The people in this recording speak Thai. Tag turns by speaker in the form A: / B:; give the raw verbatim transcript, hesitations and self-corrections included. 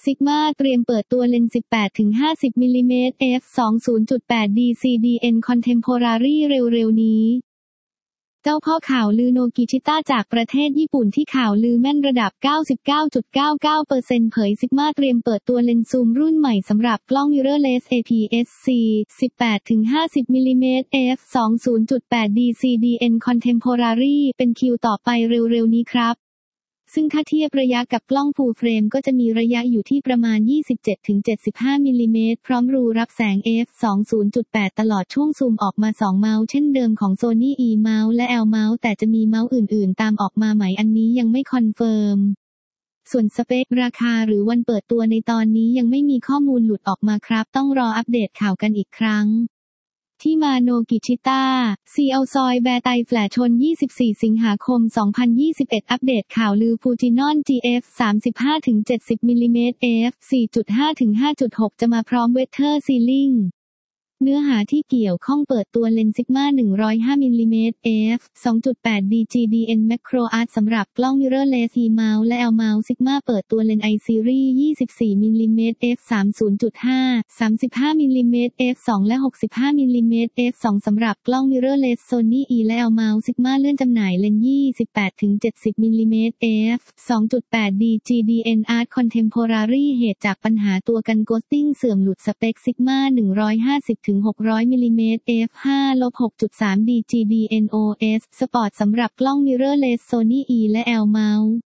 A: Sigma เตรียมเปิดตัวเลนส์ สิบแปดถึงห้าสิบ มิลลิเมตร เอฟ สอง ศูนย์จุดแปด ดี ซี ดี เอ็น Contemporary เร็วๆนี้เจ้าพ่อข่าวลือโนกิชิตะจากประเทศญี่ปุ่นที่ข่าวลือแม่นระดับ เก้าสิบเก้าจุดเก้าเก้าเปอร์เซ็นต์ เผย Sigma เตรียมเปิดตัวเลนส์ซูมรุ่นใหม่สำหรับกล้อง Mirrorless เอ พี เอส ซี สิบแปดถึงห้าสิบ มิลลิเมตร เอฟ สอง ศูนย์จุดแปด ดี ซี ดี เอ็น Contemporary เป็นคิวต่อไปเร็วๆนี้ครับซึ่งถ้าเทียบระยะกับกล้อง Full Frame ก็จะมีระยะอยู่ที่ประมาณ ยี่สิบเจ็ดถึงเจ็ดสิบห้า มิลลิเมตรพร้อมรูรับแสง เอฟ สอง ศูนย์จุดแปด ตลอดช่วงซูมออกมาสองเมาส์เช่นเดิมของ Sony E Mount และ L Mount แต่จะมีเมาส์อื่นๆตามออกมาไหมอันนี้ยังไม่คอนเฟิร์มส่วนสเปคราคาหรือวันเปิดตัวในตอนนี้ยังไม่มีข้อมูลหลุดออกมาครับต้องรออัปเดตข่าวกันอีกครั้งที่มาโนกิชิตะ ซี แอล ซอยแบร์ไตแฟลชนยี่สิบสี่สิงหาคมสองพันยี่สิบเอ็ดอัปเดตข่าวลือฟูจินอน จี เอฟ สามสิบห้าถึงเจ็ดสิบ มิลลิเมตร เอฟ สี่จุดห้าถึงห้าจุดหก จะมาพร้อมเวเทอร์ซีลิ่งเนื้อหาที่เกี่ยวข้องเปิดตัวเลนส์ Sigma หนึ่งร้อยห้า มิลลิเมตร เอฟ สองจุดแปด ดี จี ดี เอ็น Macro Art สำหรับกล้อง Mirrorless E Mount และ L Mount Sigma เปิดตัวเลนส์ I Series ยี่สิบสี่ มิลลิเมตร เอฟ สามสิบจุดห้า สามสิบห้า มิลลิเมตร เอฟ สอง และ หกสิบห้า มิลลิเมตร เอฟ สอง สำหรับกล้อง Mirrorless Sony E และ L Mount Sigma เลื่อนจำหน่ายเลนส์ ยี่สิบแปดถึงเจ็ดสิบ มิลลิเมตร เอฟ สองจุดแปด ดี จี ดี เอ็น Art Contemporary เหตุจากปัญหาตัวกัน Ghosting เสื่อมหลุดสเปค Sigma หนึ่งร้อยห้าสิบถึงหกร้อย มิลลิเมตร เอฟ ห้า หกจุดสาม ดี จี ดี เอ็น โอ เอส Sport สำหรับกล้อง Mirrorless Sony E และ L Mount